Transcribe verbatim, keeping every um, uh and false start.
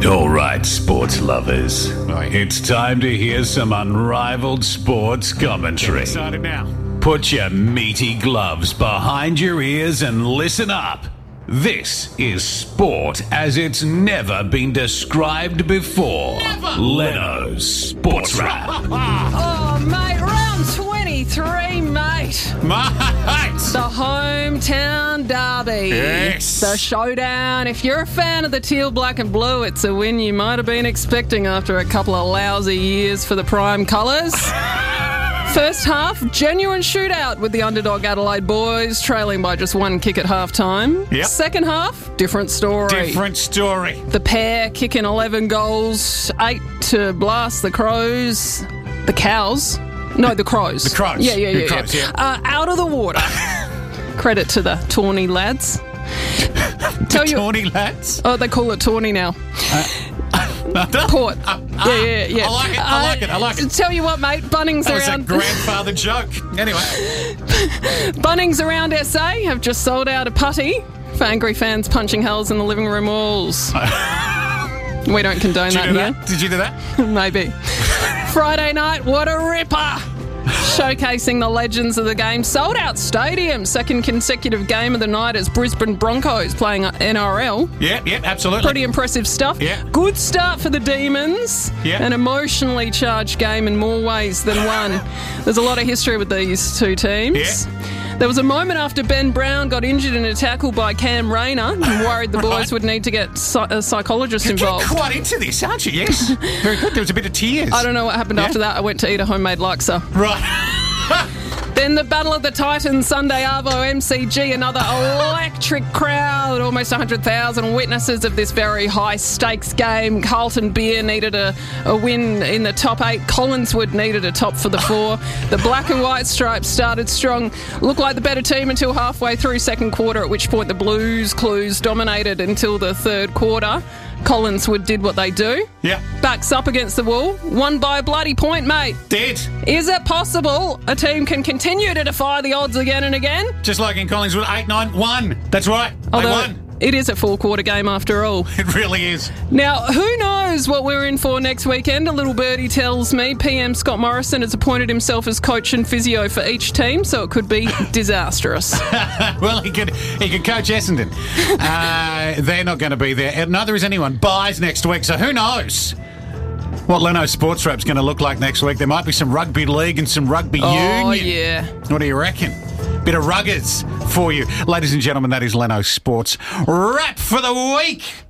All right, sports lovers. It's time to hear some unrivaled sports commentary. Excited now. Put your meaty gloves behind your ears and listen up. This is sport as it's never been described before. Never. Leno's Sports Wrap. Oh, mate, round twenty-three, mate. Mate! The hometown derby. Yes. The showdown. If you're a fan of the teal, black and blue, it's a win you might have been expecting after a couple of lousy years for the prime colours. First half, genuine shootout with the underdog Adelaide boys trailing by just one kick at half-time. Yep. Second half, different story. Different story. The pair kicking eleven goals, eight to blast the Crows. The Cows? No, the Crows. The Crows. Yeah, yeah, The yeah. Crows, yeah. yeah. Uh, out of the water. Credit to the Tawny lads. Tell you, Tawny lads. oh, they call it Tawny now. Port. Uh, yeah, yeah, yeah. I like it, I like it, I like it. Tell you what, mate, Bunnings That was a around grandfather joke. Anyway. Bunnings around S A have just sold out a putty for angry fans punching holes in the living room walls. We don't condone Did you that do here. that? Did you do that? Maybe. Friday night, what a ripper! Showcasing the legends of the game. Sold out stadium. Second consecutive game of the night as Brisbane Broncos playing N R L. Yeah, yeah, absolutely. Pretty impressive stuff. Yeah. Good start for the Demons. Yeah. An emotionally charged game in more ways than one. There's a lot of history with these two teams. Yeah. There was a moment after Ben Brown got injured in a tackle by Cam Rayner and worried the boys Right. would need to get a psychologist You're involved. getting quite into this, aren't you? Yes. Very good. There was a bit of tears. I don't know what happened Yeah. after that. I went to eat a homemade laksa. Right. Then the Battle of the Titans, Sunday Arvo M C G, another electric crowd, almost one hundred thousand witnesses of this very high-stakes game. Carlton Beer needed a, a win in the top eight. Collinswood needed a top for the four. The black and white stripes started strong, looked like the better team until halfway through second quarter, at which point the Blues Clues dominated until the third quarter. Collinswood did what they do. Yeah. Backs up against the wall, won by a bloody point, mate. Dead. Is it possible a team can continue to defy the odds again and again? Just like in Collingwood, eight nine one. That's right. They Although won. it is a four-quarter game after all. It really is. Now, who knows what we're in for next weekend? A little birdie tells me P M Scott Morrison has appointed himself as coach and physio for each team, so it could be disastrous. Well, he could he could coach Essendon. Uh, they're not going to be there. And neither is anyone. Buys next week, so who knows what Leno's Sports Wrap's going to look like next week. There might be some rugby league and some rugby Oh, union. yeah. What do you reckon? Bit of ruggers for you. Ladies and gentlemen, that is Leno's Sports Wrap for the week.